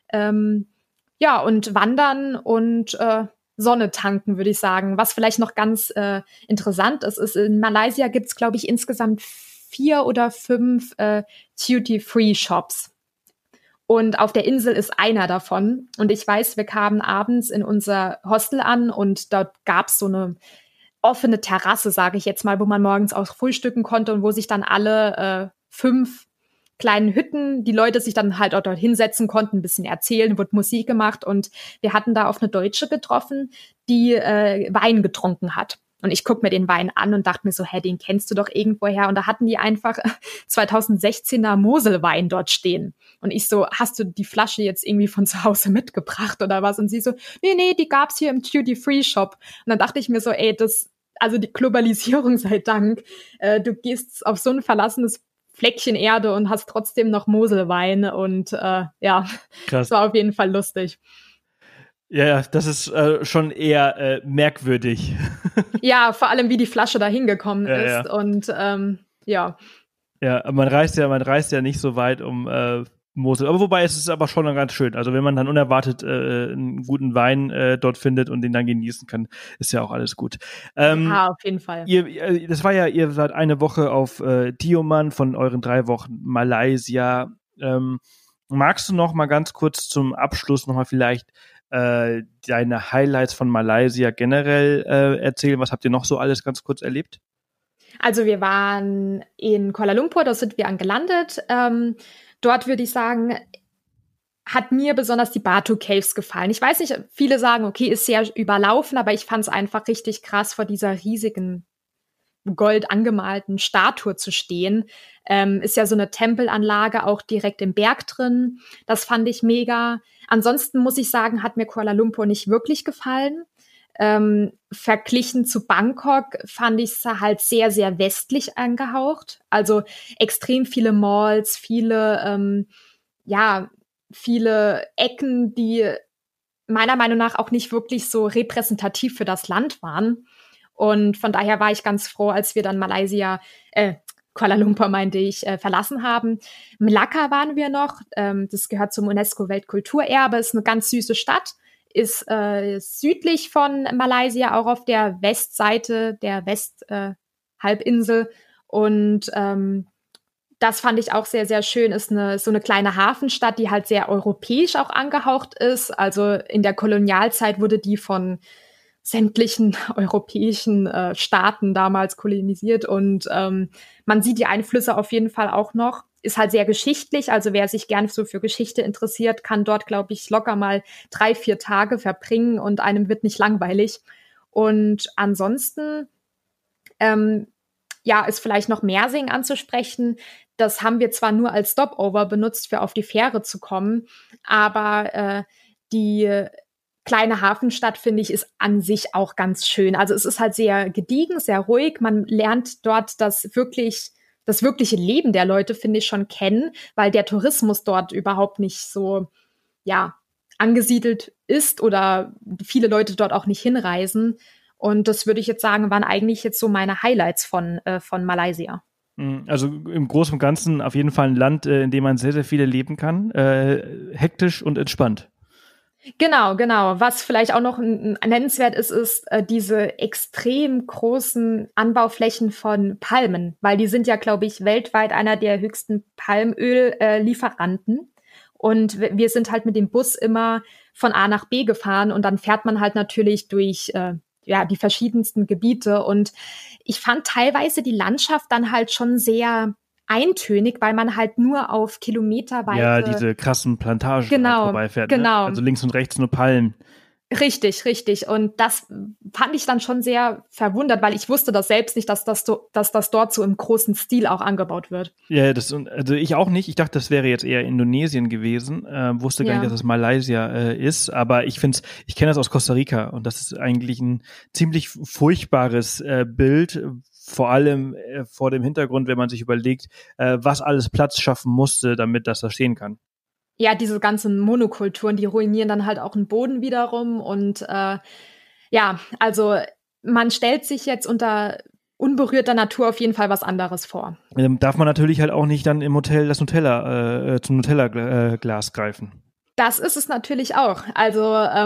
Ja, und wandern und Sonne tanken, würde ich sagen. Was vielleicht noch ganz interessant ist in Malaysia gibt's, glaube ich, insgesamt 4 oder 5 Duty-Free-Shops. Und auf der Insel ist einer davon. Und ich weiß, wir kamen abends in unser Hostel an und dort gab's so eine offene Terrasse, sage ich jetzt mal, wo man morgens auch frühstücken konnte und wo sich dann alle 5 kleinen Hütten, die Leute sich dann halt auch dort hinsetzen konnten, ein bisschen erzählen, wurde Musik gemacht und wir hatten da auf eine Deutsche getroffen, die Wein getrunken hat. Und ich guck mir den Wein an und dachte mir so, den kennst du doch irgendwoher. Und da hatten die einfach 2016er Moselwein dort stehen. Und ich so, hast du die Flasche jetzt irgendwie von zu Hause mitgebracht oder was? Und sie so, nee, die gab's hier im Duty-Free-Shop. Und dann dachte ich mir so, also die Globalisierung sei Dank. Du gehst auf so ein verlassenes Fleckchen Erde und hast trotzdem noch Moselwein und ja, das war auf jeden Fall lustig. Ja, das ist schon eher merkwürdig. Ja, vor allem wie die Flasche da hingekommen ist und ja. Ja, man reist ja nicht so weit um Mosel. Aber wobei es ist aber schon ganz schön. Also wenn man dann unerwartet einen guten Wein dort findet und den dann genießen kann, ist ja auch alles gut. Ja, auf jeden Fall. Ihr seid eine Woche auf Tioman von euren 3 Wochen Malaysia. Magst du noch mal ganz kurz zum Abschluss noch mal vielleicht deine Highlights von Malaysia generell erzählen? Was habt ihr noch so alles ganz kurz erlebt? Also wir waren in Kuala Lumpur, da sind wir angelandet. Dort würde ich sagen, hat mir besonders die Batu Caves gefallen. Ich weiß nicht, viele sagen, okay, ist sehr überlaufen, aber ich fand es einfach richtig krass, vor dieser riesigen Gold angemalten Statue zu stehen. Ist ja so eine Tempelanlage auch direkt im Berg drin. Das fand ich mega. Ansonsten muss ich sagen, hat mir Kuala Lumpur nicht wirklich gefallen. Verglichen zu Bangkok fand ich es halt sehr, sehr westlich angehaucht. Also extrem viele Malls, viele Ecken, die meiner Meinung nach auch nicht wirklich so repräsentativ für das Land waren. Und von daher war ich ganz froh, als wir dann Kuala Lumpur meinte ich, verlassen haben. Melaka waren wir noch. Das gehört zum UNESCO-Weltkulturerbe, ist eine ganz süße Stadt. Ist südlich von Malaysia, auch auf der Westseite der Westhalbinsel. Und Das fand ich auch sehr, sehr schön. Ist so eine kleine Hafenstadt, die halt sehr europäisch auch angehaucht ist. Also in der Kolonialzeit wurde die von sämtlichen europäischen Staaten damals kolonisiert und man sieht die Einflüsse auf jeden Fall auch noch. Ist halt sehr geschichtlich, also wer sich gern so für Geschichte interessiert, kann dort, glaube ich, locker mal 3-4 Tage verbringen und einem wird nicht langweilig. Und ansonsten ist vielleicht noch Mersing anzusprechen. Das haben wir zwar nur als Stopover benutzt, für auf die Fähre zu kommen, aber die kleine Hafenstadt, finde ich, ist an sich auch ganz schön. Also es ist halt sehr gediegen, sehr ruhig. Man lernt dort das wirkliche Leben der Leute, finde ich, schon kennen, weil der Tourismus dort überhaupt nicht so, angesiedelt ist oder viele Leute dort auch nicht hinreisen. Und das würde ich jetzt sagen, waren eigentlich jetzt so meine Highlights von Malaysia. Also im Großen und Ganzen auf jeden Fall ein Land, in dem man sehr, sehr viel erleben kann. Hektisch und entspannt. Genau. Was vielleicht auch noch nennenswert ist diese extrem großen Anbauflächen von Palmen, weil die sind ja, glaube ich, weltweit einer der höchsten Palmöl-Lieferanten. Und wir sind halt mit dem Bus immer von A nach B gefahren und dann fährt man halt natürlich durch die verschiedensten Gebiete. Und ich fand teilweise die Landschaft dann halt schon sehr eintönig, weil man halt nur auf Kilometerweite... Ja, diese krassen Plantagen vorbeifährt. Genau. Ne? Also links und rechts nur Palmen. Richtig. Und das fand ich dann schon sehr verwundert, weil ich wusste das selbst nicht, dass das dort so im großen Stil auch angebaut wird. Ja, also ich auch nicht. Ich dachte, das wäre jetzt eher Indonesien gewesen. Wusste gar nicht, dass es Malaysia ist. Aber ich kenne das aus Costa Rica und das ist eigentlich ein ziemlich furchtbares Bild. Vor allem vor dem Hintergrund, wenn man sich überlegt, was alles Platz schaffen musste, damit das da stehen kann. Ja, diese ganzen Monokulturen, die ruinieren dann halt auch den Boden wiederum. Und also man stellt sich jetzt unter unberührter Natur auf jeden Fall was anderes vor. Darf man natürlich halt auch nicht dann im Hotel zum Nutella-Glas greifen. Das ist es natürlich auch. Also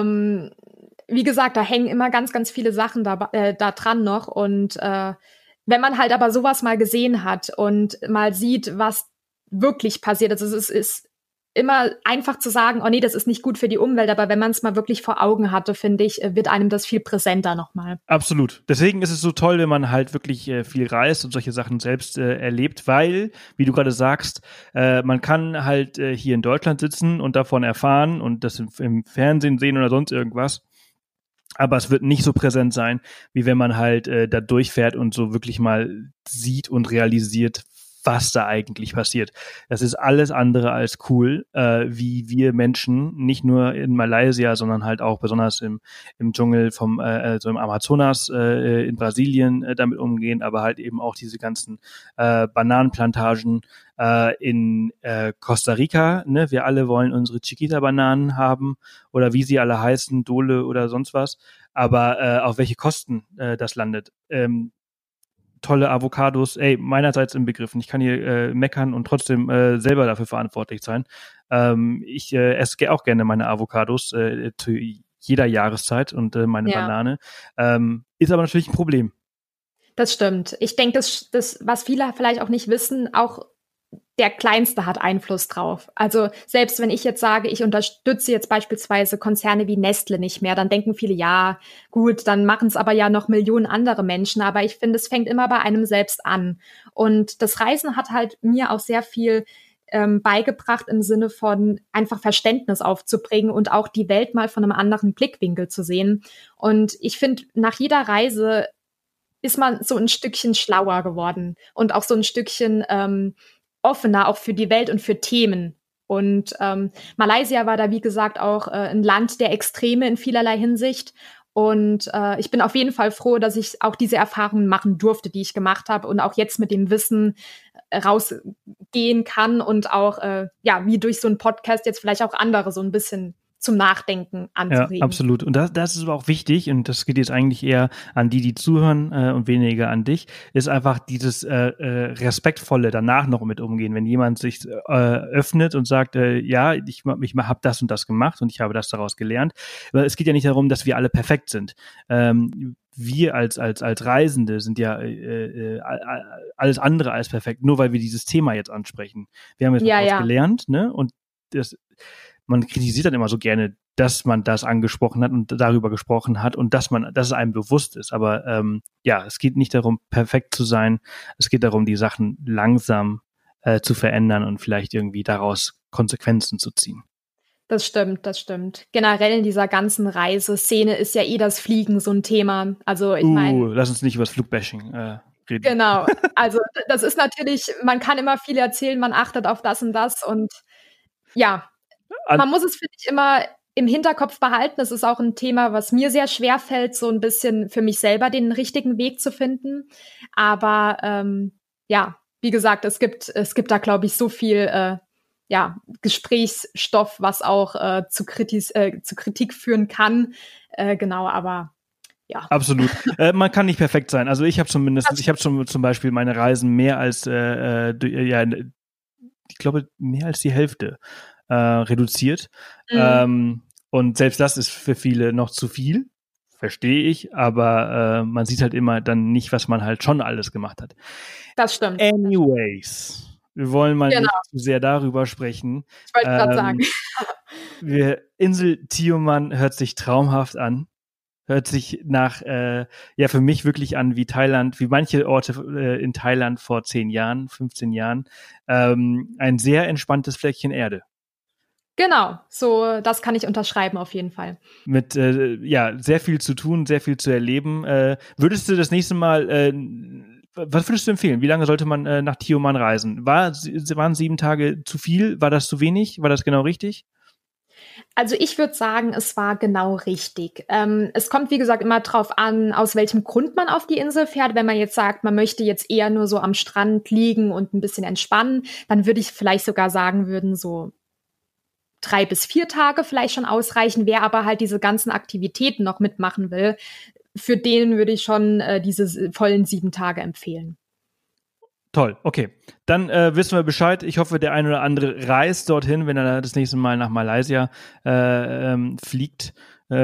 wie gesagt, da hängen immer ganz, ganz viele Sachen da dran noch. Und wenn man halt aber sowas mal gesehen hat und mal sieht, was wirklich passiert ist, es ist immer einfach zu sagen, oh nee, das ist nicht gut für die Umwelt, aber wenn man es mal wirklich vor Augen hatte, finde ich, wird einem das viel präsenter nochmal. Absolut. Deswegen ist es so toll, wenn man halt wirklich viel reist und solche Sachen selbst erlebt, weil, wie du gerade sagst, man kann halt hier in Deutschland sitzen und davon erfahren und das im Fernsehen sehen oder sonst irgendwas. Aber es wird nicht so präsent sein, wie wenn man halt da durchfährt und so wirklich mal sieht und realisiert, was da eigentlich passiert. Das ist alles andere als cool, wie wir Menschen, nicht nur in Malaysia, sondern halt auch besonders im Dschungel so im Amazonas in Brasilien damit umgehen, aber halt eben auch diese ganzen Bananenplantagen in Costa Rica. Ne? Wir alle wollen unsere Chiquita-Bananen haben oder wie sie alle heißen, Dole oder sonst was. Aber auf welche Kosten das landet. Tolle Avocados, meinerseits inbegriffen. Ich kann hier meckern und trotzdem selber dafür verantwortlich sein. Ich esse auch gerne meine Avocados zu jeder Jahreszeit und meine Banane. Ist aber natürlich ein Problem. Das stimmt. Ich denke, das, was viele vielleicht auch nicht wissen, auch der Kleinste hat Einfluss drauf. Also selbst wenn ich jetzt sage, ich unterstütze jetzt beispielsweise Konzerne wie Nestle nicht mehr, dann denken viele, ja, gut, dann machen es aber ja noch Millionen andere Menschen. Aber ich finde, es fängt immer bei einem selbst an. Und das Reisen hat halt mir auch sehr viel beigebracht im Sinne von einfach Verständnis aufzubringen und auch die Welt mal von einem anderen Blickwinkel zu sehen. Und ich finde, nach jeder Reise ist man so ein Stückchen schlauer geworden und auch so ein Stückchen offener auch für die Welt und für Themen. Und Malaysia war da, wie gesagt, auch ein Land der Extreme in vielerlei Hinsicht. Und ich bin auf jeden Fall froh, dass ich auch diese Erfahrungen machen durfte, die ich gemacht habe und auch jetzt mit dem Wissen rausgehen kann und auch, wie durch so einen Podcast jetzt vielleicht auch andere so ein bisschen zum Nachdenken anzuregen. Ja, absolut. Und das ist aber auch wichtig, und das geht jetzt eigentlich eher an die zuhören und weniger an dich, ist einfach dieses respektvolle danach noch mit umgehen. Wenn jemand sich öffnet und sagt, ja, ich habe das und das gemacht und ich habe das daraus gelernt. Aber es geht ja nicht darum, dass wir alle perfekt sind. Wir als Reisende sind ja alles andere als perfekt, nur weil wir dieses Thema jetzt ansprechen. Wir haben jetzt was gelernt, ne? Und man kritisiert dann immer so gerne, dass man das angesprochen hat und darüber gesprochen hat und dass es einem bewusst ist. Aber es geht nicht darum, perfekt zu sein. Es geht darum, die Sachen langsam zu verändern und vielleicht irgendwie daraus Konsequenzen zu ziehen. Das stimmt. Generell in dieser ganzen Reiseszene ist ja das Fliegen so ein Thema. Also ich meine, lass uns nicht über das Flugbashing reden. Genau. Also das ist natürlich, man kann immer viel erzählen, man achtet auf das und das und ja, man muss es, finde ich, immer im Hinterkopf behalten. Das ist auch ein Thema, was mir sehr schwer fällt, so ein bisschen für mich selber den richtigen Weg zu finden. Aber wie gesagt, es gibt da, glaube ich, so viel Gesprächsstoff, was auch zu Kritik führen kann. Genau, aber ja. Absolut. Man kann nicht perfekt sein. Also ich habe zum Beispiel meine Reisen mehr als ich glaube, mehr als die Hälfte reduziert. Und selbst das ist für viele noch zu viel, verstehe ich, aber man sieht halt immer dann nicht, was man halt schon alles gemacht hat. Das stimmt. Anyways, wir wollen mal nicht zu sehr darüber sprechen. Ich wollte gerade sagen. Insel Tioman hört sich traumhaft an. Hört sich nach, für mich wirklich an wie Thailand, wie manche Orte in Thailand vor 10 Jahren, 15 Jahren. Ein sehr entspanntes Fleckchen Erde. Genau, so das kann ich unterschreiben auf jeden Fall. Mit sehr viel zu tun, sehr viel zu erleben. Würdest du das nächste Mal, was würdest du empfehlen? Wie lange sollte man nach Tioman reisen? Waren 7 Tage zu viel? War das zu wenig? War das genau richtig? Also ich würde sagen, es war genau richtig. Es kommt, wie gesagt, immer drauf an, aus welchem Grund man auf die Insel fährt. Wenn man jetzt sagt, man möchte jetzt eher nur so am Strand liegen und ein bisschen entspannen, dann würde ich vielleicht sogar sagen, würden so 3 bis 4 Tage vielleicht schon ausreichen. Wer aber halt diese ganzen Aktivitäten noch mitmachen will, für den würde ich schon diese vollen 7 Tage empfehlen. Toll, okay. Dann wissen wir Bescheid. Ich hoffe, der ein oder andere reist dorthin, wenn er das nächste Mal nach Malaysia fliegt.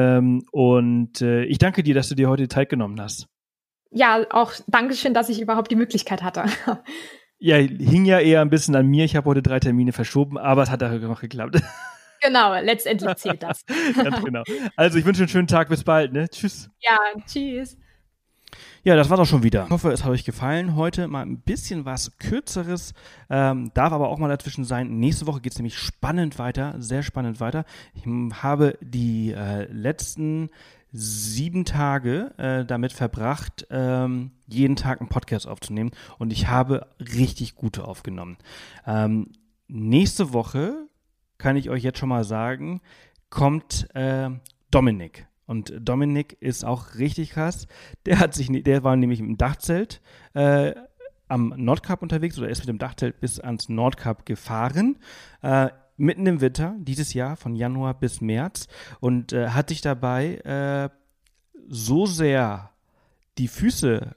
Ich danke dir, dass du dir heute die Zeit genommen hast. Ja, auch Dankeschön, dass ich überhaupt die Möglichkeit hatte. Ja, hing ja eher ein bisschen an mir. Ich habe heute 3 Termine verschoben, aber es hat auch noch geklappt. Genau, letztendlich zählt das. Ganz genau. Also ich wünsche einen schönen Tag. Bis bald, ne? Tschüss. Ja, tschüss. Ja, das war's auch schon wieder. Ich hoffe, es hat euch gefallen. Heute mal ein bisschen was Kürzeres, darf aber auch mal dazwischen sein. Nächste Woche geht's nämlich spannend weiter, sehr spannend weiter. Ich habe die letzten 7 Tage damit verbracht, jeden Tag einen Podcast aufzunehmen und ich habe richtig gute aufgenommen. Nächste Woche, kann ich euch jetzt schon mal sagen, kommt Dominik. Und Dominik ist auch richtig krass. Der war nämlich im Dachzelt am Nordkap unterwegs oder ist mit dem Dachzelt bis ans Nordkap gefahren. Mitten im Winter, dieses Jahr, von Januar bis März. Und hat sich dabei so sehr die Füße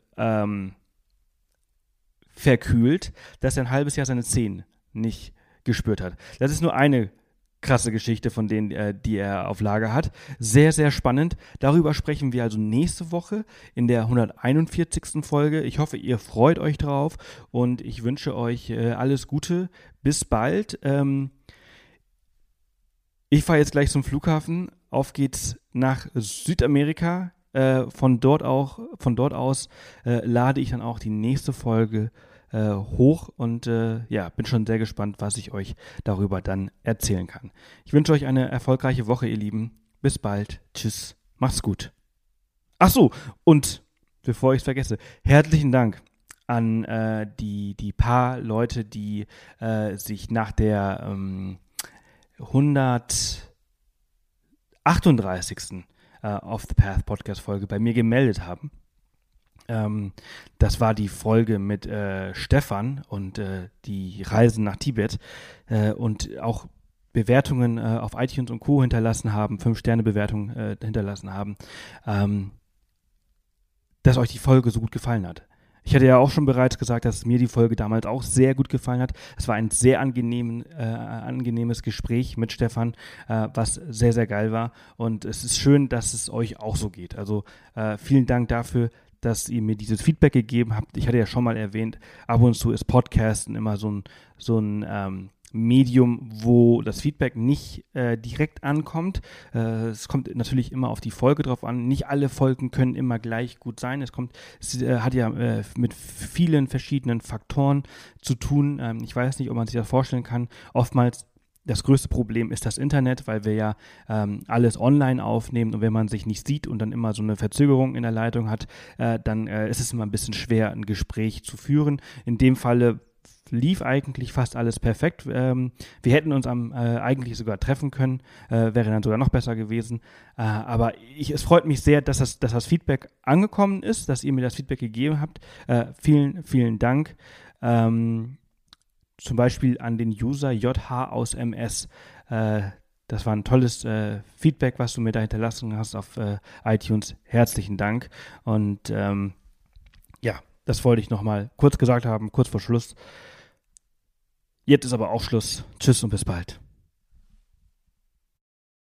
verkühlt, dass er ein halbes Jahr seine Zehen nicht gespürt hat. Das ist nur eine krasse Geschichte von denen, die er auf Lager hat. Sehr, sehr spannend. Darüber sprechen wir also nächste Woche in der 141. Folge. Ich hoffe, ihr freut euch drauf und ich wünsche euch alles Gute. Bis bald. Ich fahre jetzt gleich zum Flughafen. Auf geht's nach Südamerika. Von dort aus lade ich dann auch die nächste Folge hoch und bin schon sehr gespannt, was ich euch darüber dann erzählen kann. Ich wünsche euch eine erfolgreiche Woche, ihr Lieben. Bis bald. Tschüss. Macht's gut. Ach so, und bevor ich es vergesse, herzlichen Dank an die paar Leute, die sich nach der 138. Off the Path Podcast Folge bei mir gemeldet haben. Das war die Folge mit Stefan und die Reisen nach Tibet und auch Bewertungen auf iTunes und Co. hinterlassen haben, 5-Sterne-Bewertungen hinterlassen haben, dass euch die Folge so gut gefallen hat. Ich hatte ja auch schon bereits gesagt, dass mir die Folge damals auch sehr gut gefallen hat. Es war ein sehr angenehmes Gespräch mit Stefan, was sehr, sehr geil war. Und es ist schön, dass es euch auch so geht. Also vielen Dank dafür, dass ihr mir dieses Feedback gegeben habt. Ich hatte ja schon mal erwähnt, ab und zu ist Podcasten immer so ein Medium, wo das Feedback nicht direkt ankommt. Es kommt natürlich immer auf die Folge drauf an. Nicht alle Folgen können immer gleich gut sein. Es hat ja mit vielen verschiedenen Faktoren zu tun. Ich weiß nicht, ob man sich das vorstellen kann. Oftmals das größte Problem ist das Internet, weil wir ja alles online aufnehmen und wenn man sich nicht sieht und dann immer so eine Verzögerung in der Leitung hat, dann ist es immer ein bisschen schwer, ein Gespräch zu führen. In dem Falle lief eigentlich fast alles perfekt. Wir hätten uns eigentlich sogar treffen können, wäre dann sogar noch besser gewesen. Aber es freut mich sehr, dass das Feedback angekommen ist, dass ihr mir das Feedback gegeben habt. Vielen, vielen Dank. Zum Beispiel an den User JH aus MS. Das war ein tolles Feedback, was du mir da hinterlassen hast auf iTunes. Herzlichen Dank. Und ja, das wollte ich nochmal kurz gesagt haben, kurz vor Schluss. Jetzt ist aber auch Schluss. Tschüss und bis bald.